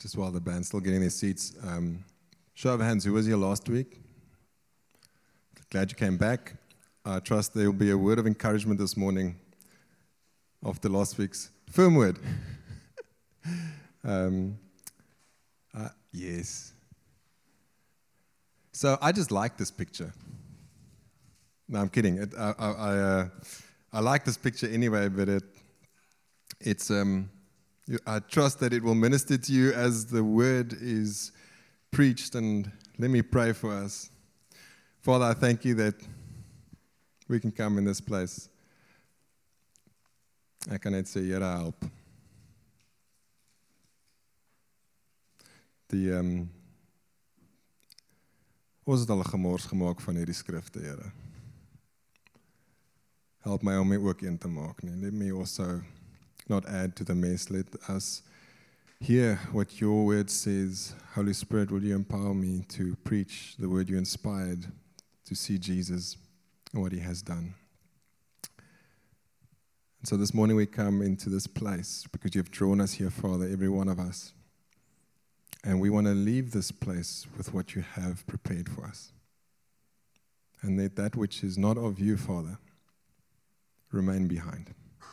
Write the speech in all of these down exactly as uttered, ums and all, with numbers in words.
just while the band's still getting their seats, um, show of hands, who was here last week? Glad you came back. I trust there will be a word of encouragement this morning after last week's firm word. um, uh, yes. So I just like this picture. No, I'm kidding. It, I, I, I, uh, I like this picture anyway, but it, it's. Um, you, I trust that it will minister to you as the word is preached. And let me pray for us. Father, I thank you that we can come in this place. Ek kan net sê, Here, help. Die um, ons het al 'n gemors gemaak van hierdie skrifte, Here. Help my om my ook een te maak. Nee. Let me also not add to the mess. Let us hear what your word says. Holy Spirit, will you empower me to preach the word you inspired, to see Jesus and what he has done. And so this morning we come into this place because you've drawn us here, Father, every one of us. And we want to leave this place with what you have prepared for us. And let that which is not of you, Father, remain behind.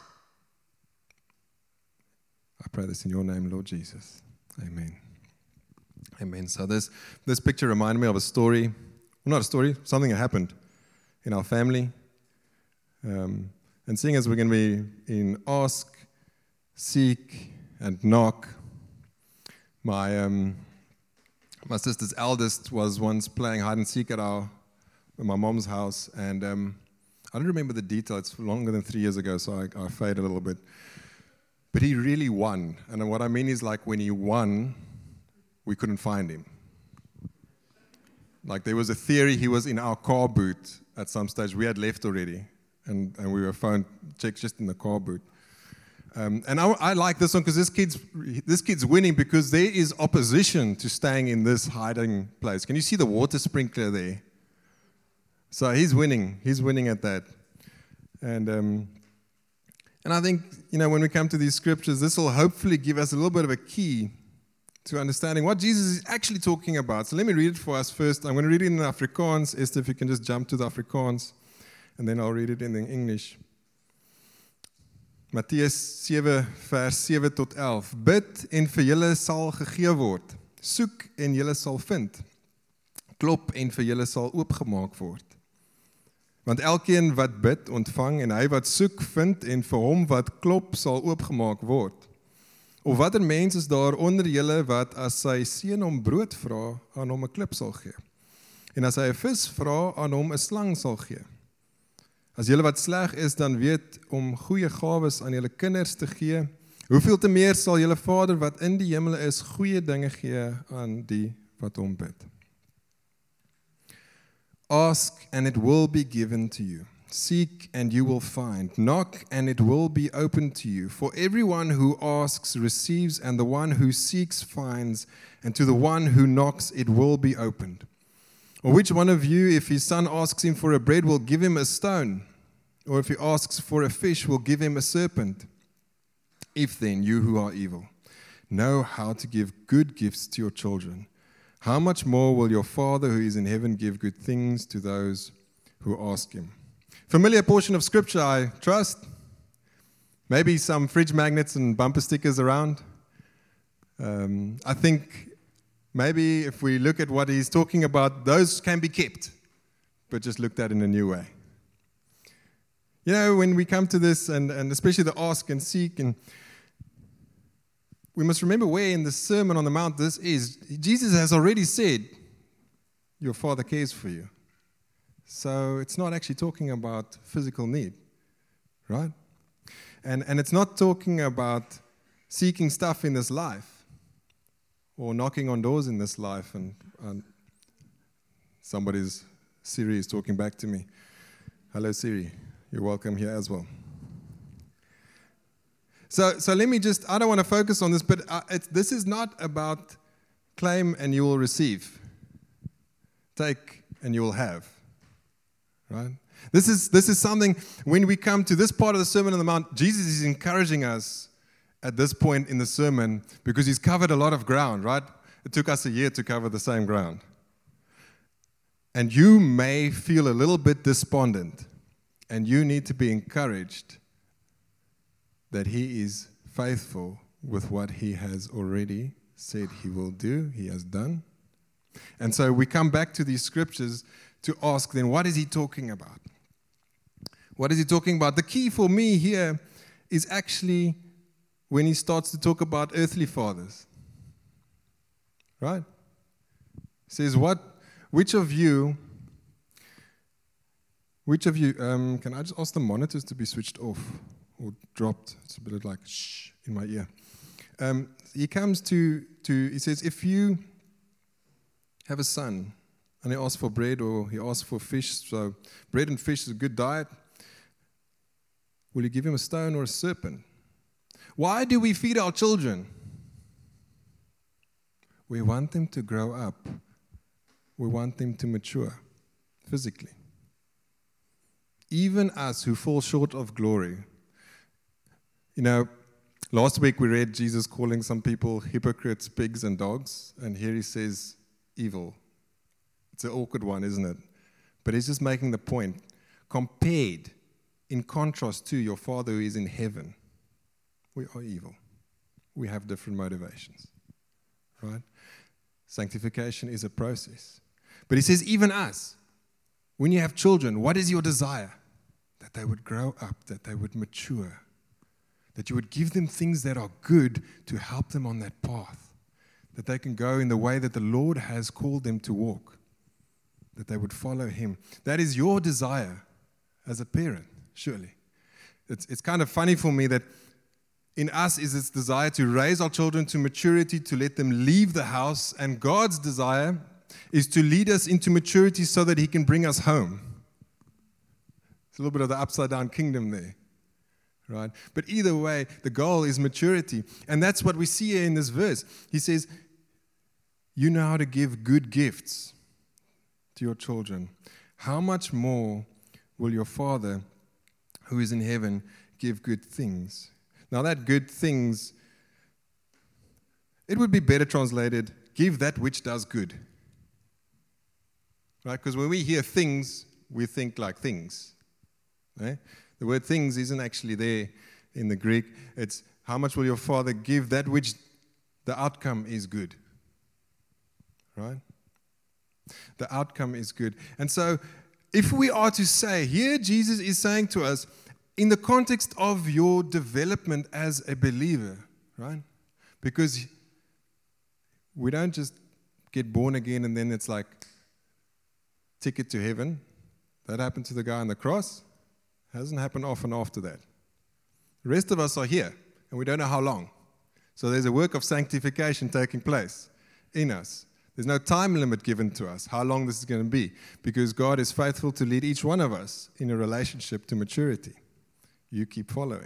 I pray this in your name, Lord Jesus. Amen. Amen. So this, this picture reminded me of a story. Well, not a story, something that happened in our family. Um, and seeing as we're going to be in Ask, Seek, and Knock, my um, my sister's eldest was once playing hide and seek at our at my mom's house, and um, I don't remember the detail. It's longer than three years ago, so I, I fade a little bit. But he really won, and what I mean is, like, when he won, we couldn't find him. Like, there was a theory he was in our car boot at some stage. We had left already, and, and we were phone checked just in the car boot. Um, and I, I like this one because this kid's this kid's winning because there is opposition to staying in this hiding place. Can you see the water sprinkler there? So he's winning. He's winning at that. And um, and I think, you know, when we come to these scriptures, this will hopefully give us a little bit of a key to understanding what Jesus is actually talking about. So let me read it for us first. I'm going to read it in Afrikaans. Esther, if you can just jump to the Afrikaans, and then I'll read it in English. Matteus seven vers seven tot elf. Bid en vir julle sal gegee word. Soek en julle sal vind. Klop en vir julle sal oopgemaak word. Want elkeen wat bid, ontvang, en hy wat soek, vind, en vir hom wat klop, sal oopgemaak word. Of watter mens is daar onder julle wat as sy seun om brood vra, aan hom 'n klip sal gee? En as hy 'n vis vra, aan hom 'n slang sal gee? As julle wat sleg is, dan weet om goeie gawes aan julle kinders te gee, hoeveel te meer sal julle Vader wat in die hemel is, goeie dinge gee aan die wat hom bid. Ask and it will be given to you. Seek and you will find. Knock and it will be opened to you. For everyone who asks receives, and the one who seeks finds, and to the one who knocks it will be opened. Or which one of you, if his son asks him for a bread, will give him a stone? Or if he asks for a fish, will give him a serpent? If then, you who are evil, know how to give good gifts to your children, how much more will your Father who is in heaven give good things to those who ask him? Familiar portion of Scripture, I trust. Maybe some fridge magnets and bumper stickers around. Um, I think maybe if we look at what he's talking about, those can be kept, but just looked at in a new way. You know, when we come to this, and, and especially the ask and seek, and we must remember where in the Sermon on the Mount this is. Jesus has already said, your Father cares for you. So it's not actually talking about physical need, right? And, and it's not talking about seeking stuff in this life, or knocking on doors in this life, and, and somebody's Siri is talking back to me. Hello, Siri. You're welcome here as well. So, so let me just, I don't want to focus on this, but uh, it's, this is not about claim and you will receive. Take and you will have. Right? This is, this is something, when we come to this part of the Sermon on the Mount, Jesus is encouraging us at this point in the sermon because he's covered a lot of ground, right? It took us a year to cover the same ground. And you may feel a little bit despondent, and you need to be encouraged that he is faithful with what he has already said he will do, he has done. And so we come back to these scriptures to ask then, what is he talking about? What is he talking about? The key for me here is actually when he starts to talk about earthly fathers. Right? He says, what, which of you, which of you, um, can I just ask the monitors to be switched off or dropped? It's a bit like shh in my ear. Um, he comes to, to, he says, if you have a son and he asks for bread or he asks for fish, so bread and fish is a good diet, will you give him a stone or a serpent? Why do we feed our children? We want them to grow up. We want them to mature physically. Even us who fall short of glory. You know, last week we read Jesus calling some people hypocrites, pigs, and dogs, and here he says evil. It's an awkward one, isn't it? But he's just making the point. Compared, in contrast to your Father who is in heaven, we are evil. We have different motivations, right? Sanctification is a process. But he says, even us, when you have children, what is your desire? That they would grow up, that they would mature, that you would give them things that are good to help them on that path, that they can go in the way that the Lord has called them to walk, that they would follow him. That is your desire as a parent, surely. It's, it's kind of funny for me that in us is this desire to raise our children to maturity, to let them leave the house, and God's desire is to lead us into maturity so that he can bring us home. It's a little bit of the upside-down kingdom there, right? But either way, the goal is maturity, and that's what we see here in this verse. He says, you know how to give good gifts to your children. How much more will your Father who is in heaven give good things? Now that good things, it would be better translated, give that which does good. Right? Because when we hear things, we think like things. Right? The word things isn't actually there in the Greek. It's how much will your Father give that which the outcome is good. Right? The outcome is good. And so if we are to say, here Jesus is saying to us, in the context of your development as a believer, right? Because we don't just get born again and then it's like ticket to heaven. That happened to the guy on the cross. Hasn't happened often after that. The rest of us are here and we don't know how long. So there's a work of sanctification taking place in us. There's no time limit given to us how long this is going to be, because God is faithful to lead each one of us in a relationship to maturity. You keep following.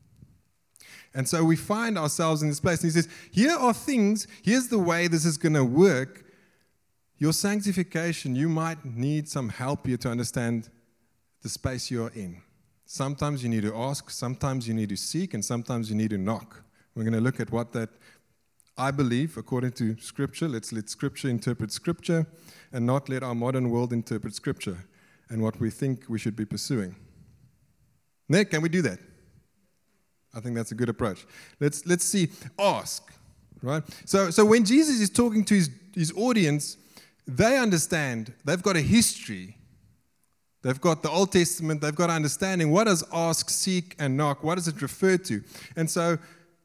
And so we find ourselves in this place. And he says, here are things, here's the way this is going to work. Your sanctification, you might need some help here to understand the space you're in. Sometimes you need to ask, sometimes you need to seek, and sometimes you need to knock. We're going to look at what that, I believe, according to Scripture. Let's let Scripture interpret Scripture and not let our modern world interpret Scripture and what we think we should be pursuing. Nick, can we do that? I think that's a good approach. Let's let's see. Ask, right? So so when Jesus is talking to his, his audience, they understand. They've got a history. They've got the Old Testament. They've got understanding. What does ask, seek, and knock? What does it refer to? And so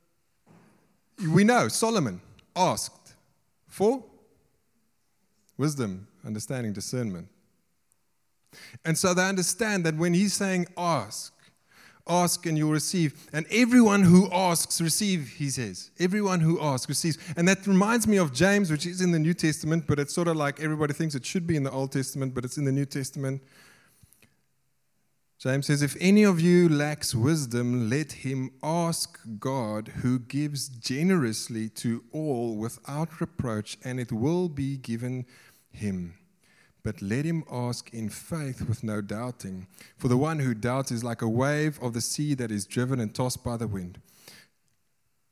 we know Solomon asked for wisdom, understanding, discernment. And so they understand that when he's saying ask, ask and you'll receive. And everyone who asks, receive, he says. Everyone who asks, receives. And that reminds me of James, which is in the New Testament, but it's sort of like everybody thinks it should be in the Old Testament, but it's in the New Testament. James says, if any of you lacks wisdom, let him ask God, who gives generously to all without reproach, and it will be given him. But let him ask in faith with no doubting. For the one who doubts is like a wave of the sea that is driven and tossed by the wind.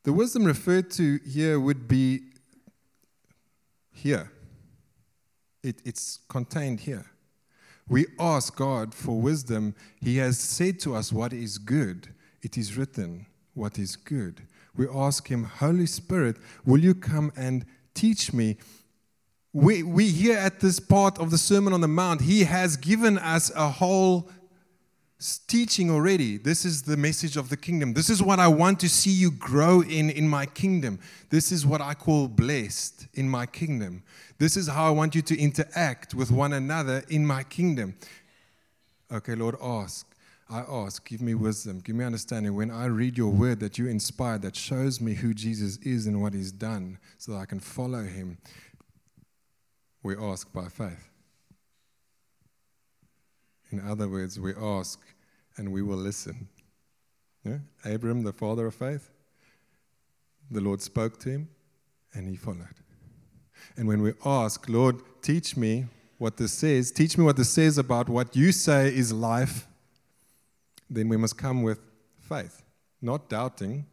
The wisdom referred to here would be here. It, it's contained here. We ask God for wisdom. He has said to us what is good. It is written what is good. We ask Him, Holy Spirit, will you come and teach me? We, we here at this part of the Sermon on the Mount, He has given us a whole teaching already. This is the message of the kingdom. This is what I want to see you grow in in my kingdom. This is what I call blessed in my kingdom. This is how I want you to interact with one another in my kingdom. Okay, Lord, ask. I ask, give me wisdom, give me understanding. When I read your word that you inspired, that shows me who Jesus is and what He's done so that I can follow Him, we ask by faith. In other words, we ask and we will listen. Yeah? Abram, the father of faith, the Lord spoke to him and he followed. And when we ask, Lord, teach me what this says, teach me what this says about what you say is life, then we must come with faith, not doubting.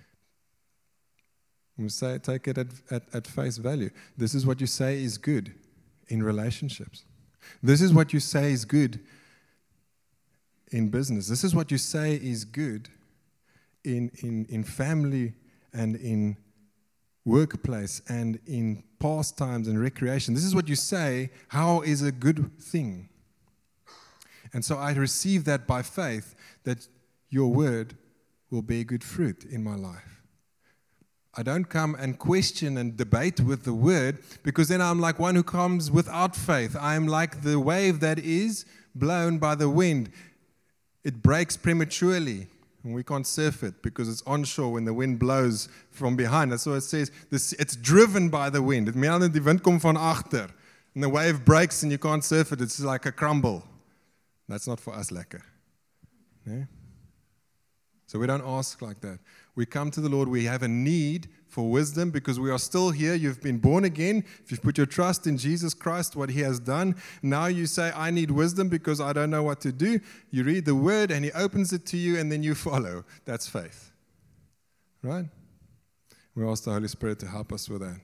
We say, take it at, at, at face value. This is what you say is good in relationships. This is what you say is good in business. This is what you say is good in, in, in family and in workplace and in pastimes and recreation. This is what you say, how is a good thing. And so I receive that by faith, that your word will bear good fruit in my life. I don't come and question and debate with the word, because then I'm like one who comes without faith. I'm like the wave that is blown by the wind. It breaks prematurely, and we can't surf it because it's onshore when the wind blows from behind. That's what it says. This, it's driven by the wind. It means die wind komt van agter, and the wave breaks and you can't surf it. It's like a crumble. That's not for us lekker. Yeah? So we don't ask like that. We come to the Lord. We have a need for wisdom because we are still here. You've been born again. If you've put your trust in Jesus Christ, what He has done, now you say, I need wisdom because I don't know what to do. You read the word and He opens it to you and then you follow. That's faith. Right? We ask the Holy Spirit to help us with that.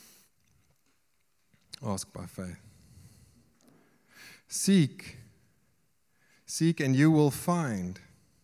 Ask by faith. Seek. Seek and you will find.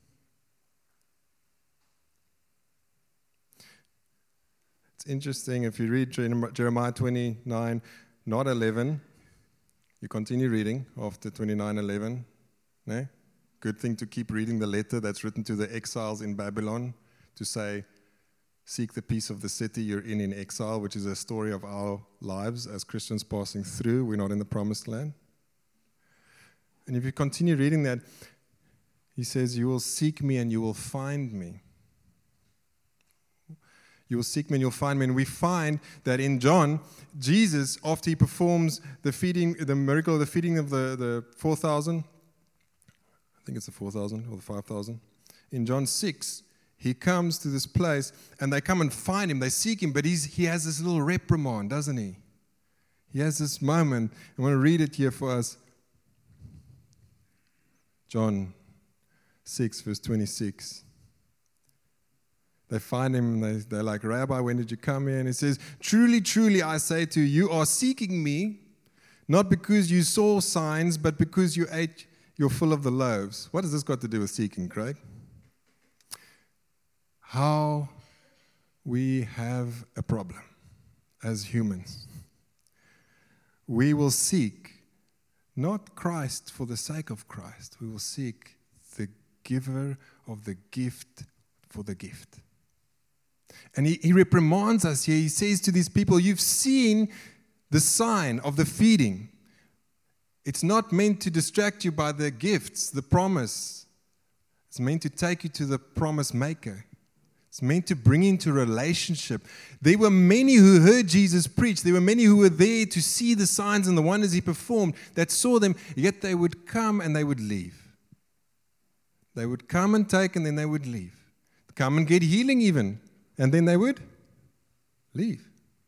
It's interesting if you read Jeremiah twenty-nine, not eleven, you continue reading after twenty-nine eleven. No? Good thing to keep reading the letter that's written to the exiles in Babylon to say, seek the peace of the city you're in in exile, which is a story of our lives as Christians passing through. We're not in the promised land. And if you continue reading that, he says, you will seek me and you will find me. You will seek me and you'll find me. And we find that in John, Jesus, after he performs the feeding, the miracle of the feeding of the, the four thousand, I think it's the four thousand or the five thousand, in John six, he comes to this place and they come and find him. They seek him, but he's, he has this little reprimand, doesn't he? He has this moment. I want to read it here for us. John six, verse twenty-six. They find him, and they, they're like, Rabbi, when did you come here? And he says, truly, truly, I say to you, you are seeking me, not because you saw signs, but because you ate your fill of the loaves. What has this got to do with seeking, Craig? How we have a problem as humans. We will seek not Christ for the sake of Christ. We will seek the giver of the gift for the gift. And he, he reprimands us here. He says to these people, you've seen the sign of the feeding. It's not meant to distract you by the gifts, the promise. It's meant to take you to the promise maker. It's meant to bring you into relationship. There were many who heard Jesus preach. There were many who were there to see the signs and the wonders he performed, that saw them, yet they would come and they would leave. They would come and take and then they would leave. Come and get healing even, and then they would leave.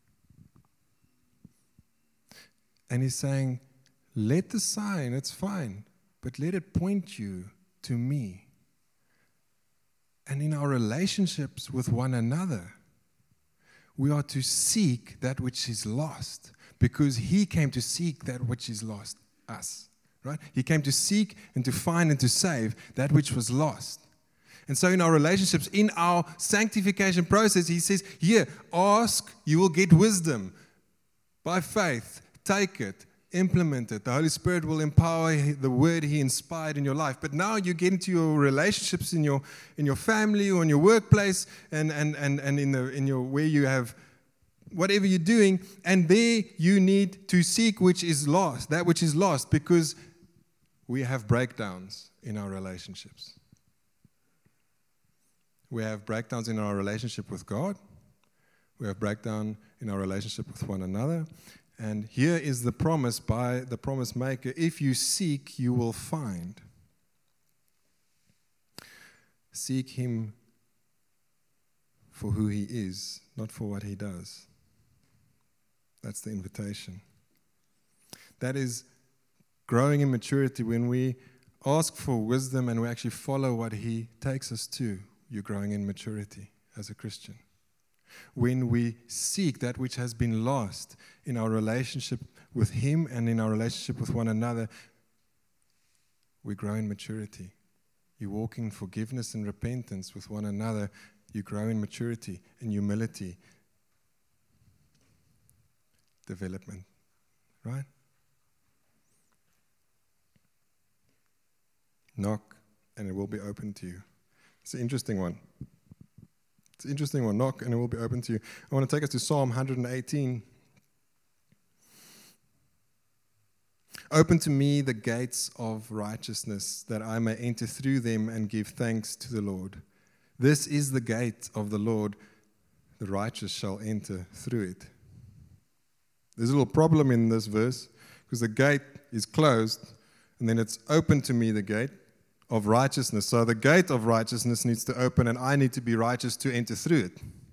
And he's saying, let the sign, it's fine, but let it point you to me. And in our relationships with one another, We are to seek that which is lost, because he came to seek that which is lost, us. Right? He came to seek and to find and to save that which was lost. And so in our relationships, in our sanctification process, he says, here, ask, you will get wisdom. By faith, take it, implement it. The Holy Spirit will empower the word he inspired in your life. But now you get into your relationships in your in your family or in your workplace and, and, and, and in the in your where you have whatever you're doing, and there you need to seek which is lost, that which is lost, because we have breakdowns in our relationships. We have breakdowns in our relationship with God. We have breakdown in our relationship with one another. And here is the promise by the promise maker. If you seek, you will find. Seek him for who he is, not for what he does. That's the invitation. That is growing in maturity. When we ask for wisdom and we actually follow what he takes us to, you're growing in maturity as a Christian. When we seek that which has been lost in our relationship with him and in our relationship with one another, we grow in maturity. You walk in forgiveness and repentance with one another, you grow in maturity and humility, development, right? Knock and it will be open to you. It's an interesting one. It's an interesting one. Knock and it will be open to you. I want to take us to Psalm one eighteen. Open to me the gates of righteousness, that I may enter through them and give thanks to the Lord. This is the gate of the Lord. The righteous shall enter through it. There's a little problem in this verse, because the gate is closed, and then it's open to me, the gate of righteousness. So the gate of righteousness needs to open, and I need to be righteous to enter through it.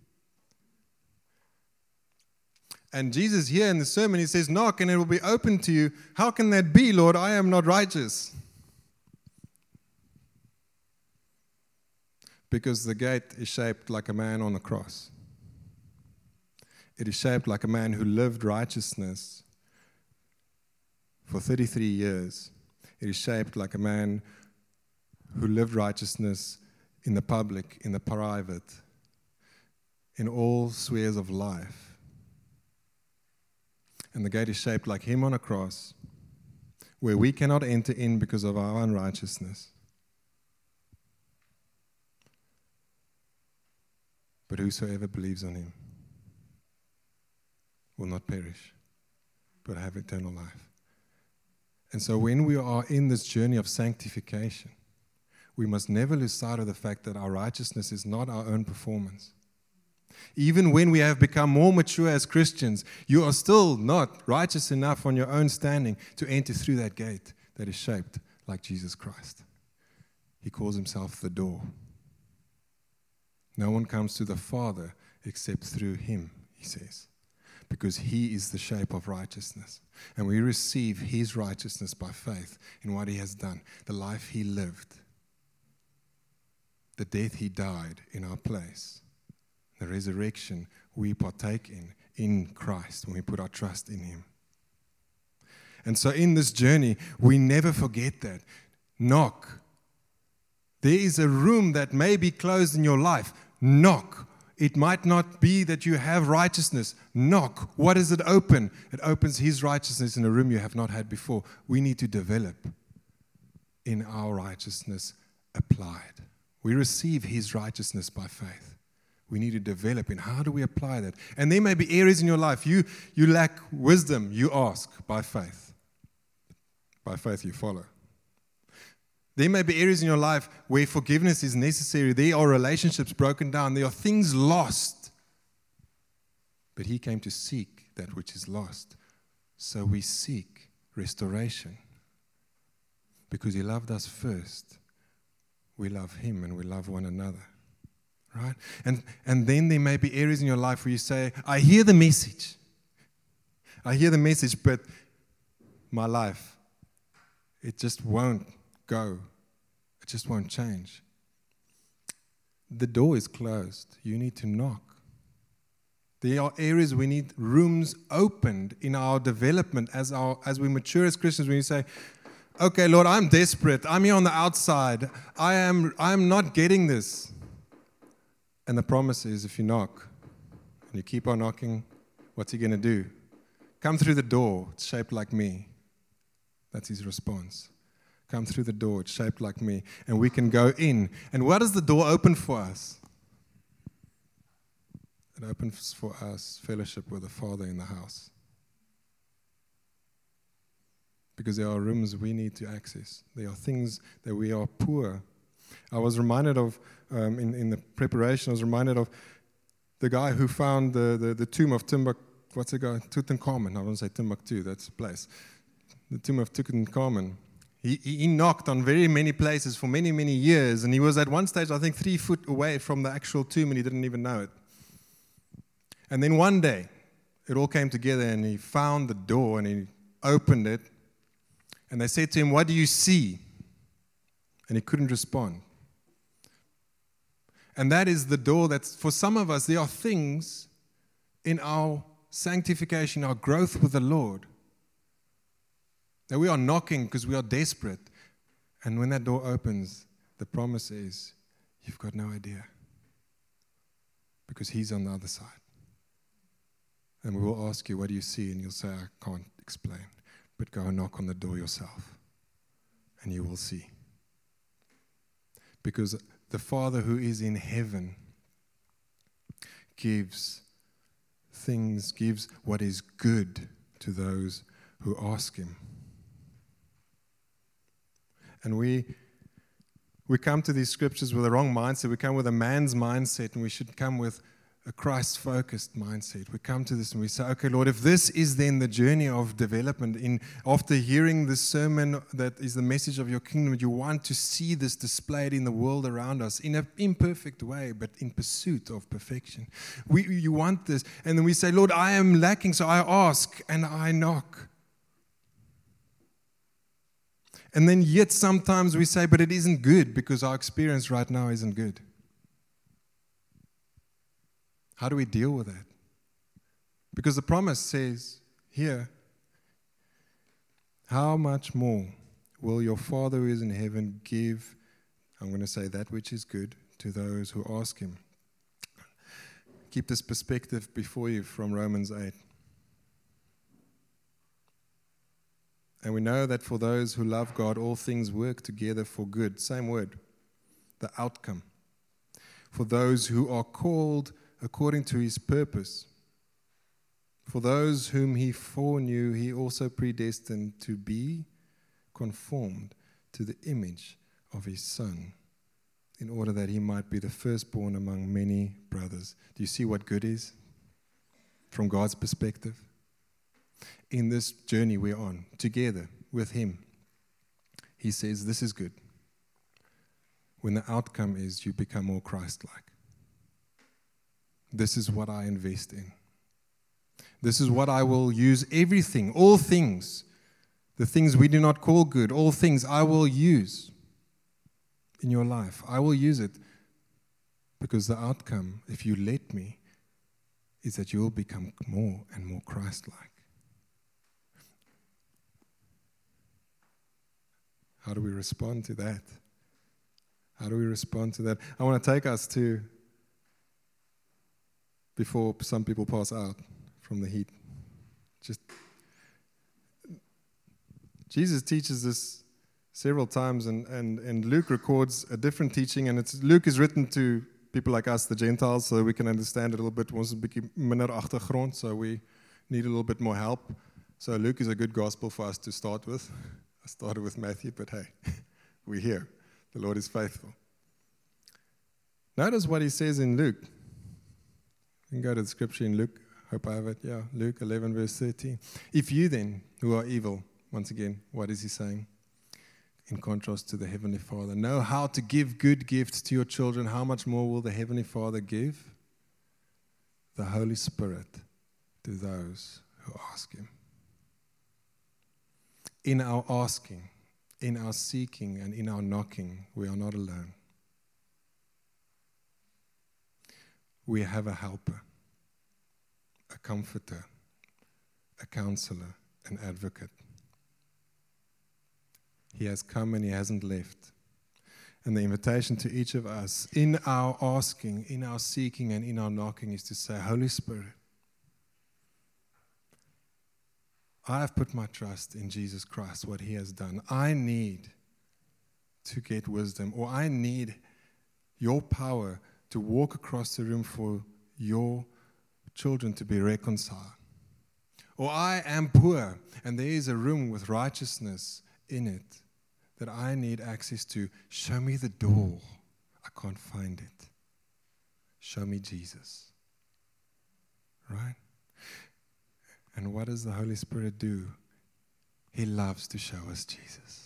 And Jesus here in the sermon, he says, knock and it will be open to you. How can that be, Lord? I am not righteous. Because the gate is shaped like a man on a cross. It is shaped like a man who lived righteousness for thirty-three years. It is shaped like a man who lived righteousness in the public, in the private, in all spheres of life. And the gate is shaped like him on a cross, where we cannot enter in because of our unrighteousness. But whosoever believes on him will not perish, but have eternal life. And so when we are in this journey of sanctification, we must never lose sight of the fact that our righteousness is not our own performance. Even when we have become more mature as Christians, you are still not righteous enough on your own standing to enter through that gate that is shaped like Jesus Christ. He calls himself the door. No one comes to the Father except through him, he says, because he is the shape of righteousness. And we receive his righteousness by faith in what he has done, the life he lived, the death he died in our place, the resurrection we partake in, in Christ when we put our trust in him. And so in this journey, we never forget that. Knock. There is a room that may be closed in your life. Knock. It might not be that you have righteousness. Knock. What does it open? It opens his righteousness in a room you have not had before. We need to develop in our righteousness applied. We receive his righteousness by faith. We need to develop in how do we apply that. And there may be areas in your life you, you lack wisdom. You ask by faith. By faith you follow. There may be areas in your life where forgiveness is necessary. There are relationships broken down. There are things lost. But he came to seek that which is lost. So we seek restoration. Because he loved us first. We love him and we love one another. Right? And, and then there may be areas in your life where you say, I hear the message. I hear the message, but my life, it just won't go. It just won't change. The door is closed. You need to knock There are areas we need rooms opened in our development as our as we mature as Christians. When you say, okay, Lord, I'm desperate. I'm here on the outside. I am I'm not getting this. And the promise is, if you knock and you keep on knocking, what's he going to do? Come through the door. It's shaped like me. That's his response. Come through the door. It's shaped like me. And we can go in. And what does the door open for us? It opens for us fellowship with the Father in the house. Because there are rooms we need to access. There are things that we are poor. I was reminded of, um, in, in the preparation, I was reminded of the guy who found the, the, the tomb of Timbuk, what's the guy? Tutankhamun. I won't say Timbuktu, that's a place. The tomb of Tutankhamun. He, he knocked on very many places for many, many years, and he was at one stage, I think, three foot away from the actual tomb, and he didn't even know it. And then one day, it all came together, and he found the door, and he opened it, and they said to him, what do you see? And he couldn't respond. And that is the door that's, for some of us, there are things in our sanctification, our growth with the Lord, that we are knocking because we are desperate. And when that door opens, the promise is, you've got no idea. Because he's on the other side. And we will ask you, what do you see? And you'll say, I can't explain. But go and knock on the door yourself. And you will see. Because the Father who is in heaven gives things, gives what is good to those who ask him. And we we come to these scriptures with a wrong mindset. We come with a man's mindset, and we should come with a Christ-focused mindset. We come to this and we say, okay, Lord, if this is then the journey of development, in after hearing this sermon that is the message of your kingdom, you want to see this displayed in the world around us in an imperfect way, but in pursuit of perfection. We, you want this. And then we say, Lord, I am lacking, so I ask and I knock. And then yet sometimes we say, but it isn't good because our experience right now isn't good. How do we deal with that? Because the promise says here, how much more will your Father who is in heaven give, I'm going to say that which is good, to those who ask him. Keep this perspective before you from Romans eight. And we know that for those who love God, all things work together for good. Same word, the outcome. For those who are called according to his purpose. For those whom he foreknew, he also predestined to be conformed to the image of his Son, in order that he might be the firstborn among many brothers. Do you see what good is from God's perspective? In this journey we're on, together with him, he says this is good. When the outcome is you become more Christ-like. This is what I invest in. This is what I will use everything, all things, the things we do not call good, all things I will use in your life. I will use it because the outcome, if you let me, is that you will become more and more Christ-like. How do we respond to that? How do we respond to that? I want to take us to, before some people pass out from the heat, just, Jesus teaches this several times, and, and, and Luke records a different teaching, and it's, Luke is written to people like us, the Gentiles, so we can understand it a little bit. Ons 'n bietjie minder agtergrond, so we need a little bit more help. So Luke is a good gospel for us to start with. I started with Matthew, but hey, we're here. The Lord is faithful. Notice what he says in Luke. You can go to the scripture in Luke. Hope I have it. Yeah, Luke eleven, verse thirteen. If you then, who are evil, once again, what is he saying? In contrast to the Heavenly Father, know how to give good gifts to your children, how much more will the Heavenly Father give the Holy Spirit to those who ask him? In our asking, in our seeking, and in our knocking, we are not alone. We have a helper. comforter, a counselor, an advocate. He has come and he hasn't left. And the invitation to each of us in our asking, in our seeking, and in our knocking is to say, Holy Spirit, I have put my trust in Jesus Christ, what he has done. I need to get wisdom, or I need your power to walk across the room for your children to be reconciled. Or I am poor, and there is a room with righteousness in it that I need access to. Show me the door. I can't find it. Show me Jesus. Right? And what does the Holy Spirit do? He loves to show us Jesus.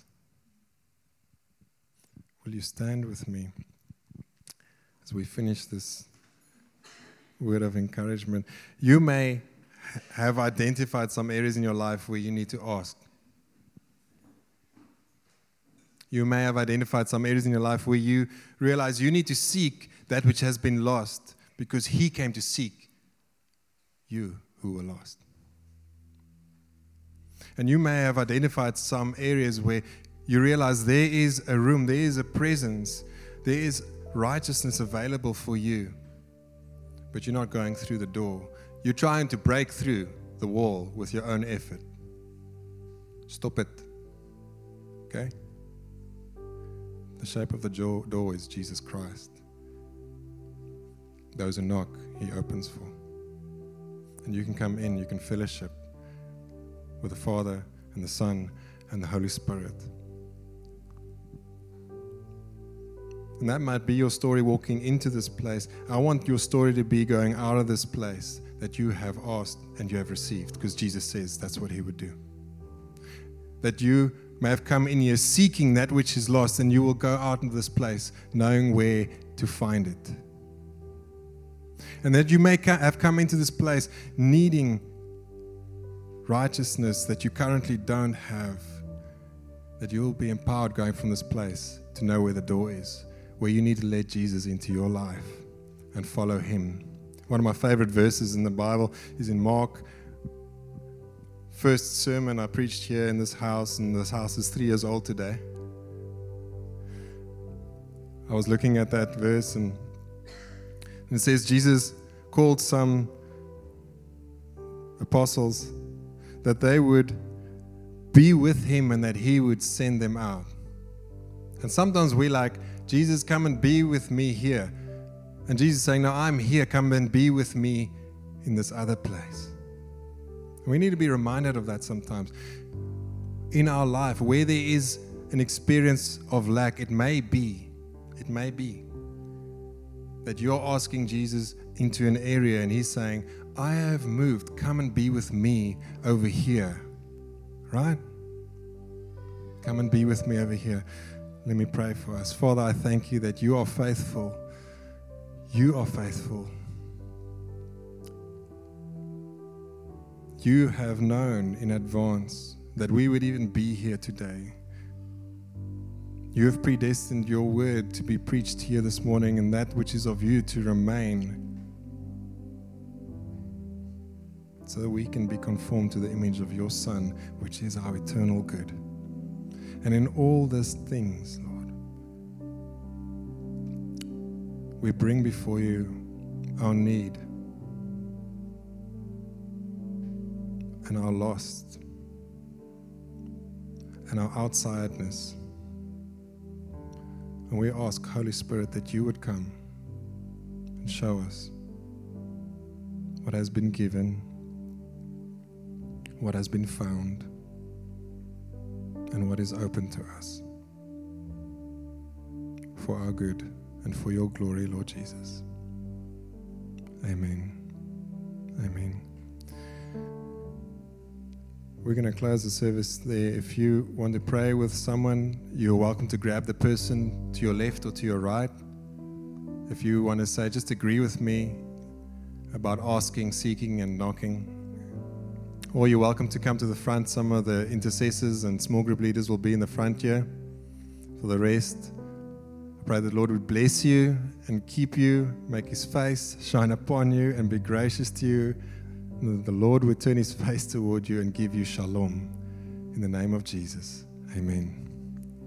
Will you stand with me as we finish this word of encouragement? You may have identified some areas in your life where you need to ask. You may have identified some areas in your life where you realize you need to seek that which has been lost, because he came to seek you who were lost. And you may have identified some areas where you realize there is a room, there is a presence, there is righteousness available for you, but you're not going through the door. You're trying to break through the wall with your own effort. Stop it. Okay? The shape of the door is Jesus Christ. Those who knock, he opens for. And you can come in, you can fellowship with the Father and the Son and the Holy Spirit. And that might be your story walking into this place. I want your story to be going out of this place that you have asked and you have received, because Jesus says that's what he would do. That you may have come in here seeking that which is lost, and you will go out into this place knowing where to find it. And that you may have come into this place needing righteousness that you currently don't have, that you will be empowered going from this place to know where the door is, where you need to let Jesus into your life and follow him. One of my favorite verses in the Bible is in Mark. First sermon I preached here in this house, and this house is three years old today. I was looking at that verse, and it says Jesus called some apostles that they would be with him and that he would send them out. And sometimes we like, Jesus, come and be with me here. And Jesus is saying, no, I'm here, come and be with me in this other place. We need to be reminded of that sometimes. In our life, where there is an experience of lack, it may be, it may be that you're asking Jesus into an area and he's saying, I have moved, come and be with me over here. Right? Come and be with me over here. Let me pray for us. Father, I thank you that you are faithful. You are faithful. You have known in advance that we would even be here today. You have predestined your word to be preached here this morning, and that which is of you to remain, so that we can be conformed to the image of your Son, which is our eternal good. And in all these things, Lord, we bring before you our need and our lost and our outsideness. And we ask, Holy Spirit, that you would come and show us what has been given, what has been found, and what is open to us for our good and for your glory, Lord Jesus. Amen. Amen. We're going to close the service there. If you want to pray with someone, you're welcome to grab the person to your left or to your right. If you want to say, just agree with me about asking, seeking, and knocking. Or you're welcome to come to the front. Some of the intercessors and small group leaders will be in the front here. For the rest, I pray that the Lord would bless you and keep you, make his face shine upon you, and be gracious to you, The Lord would turn his face toward you and give you shalom. In the name of Jesus. Amen.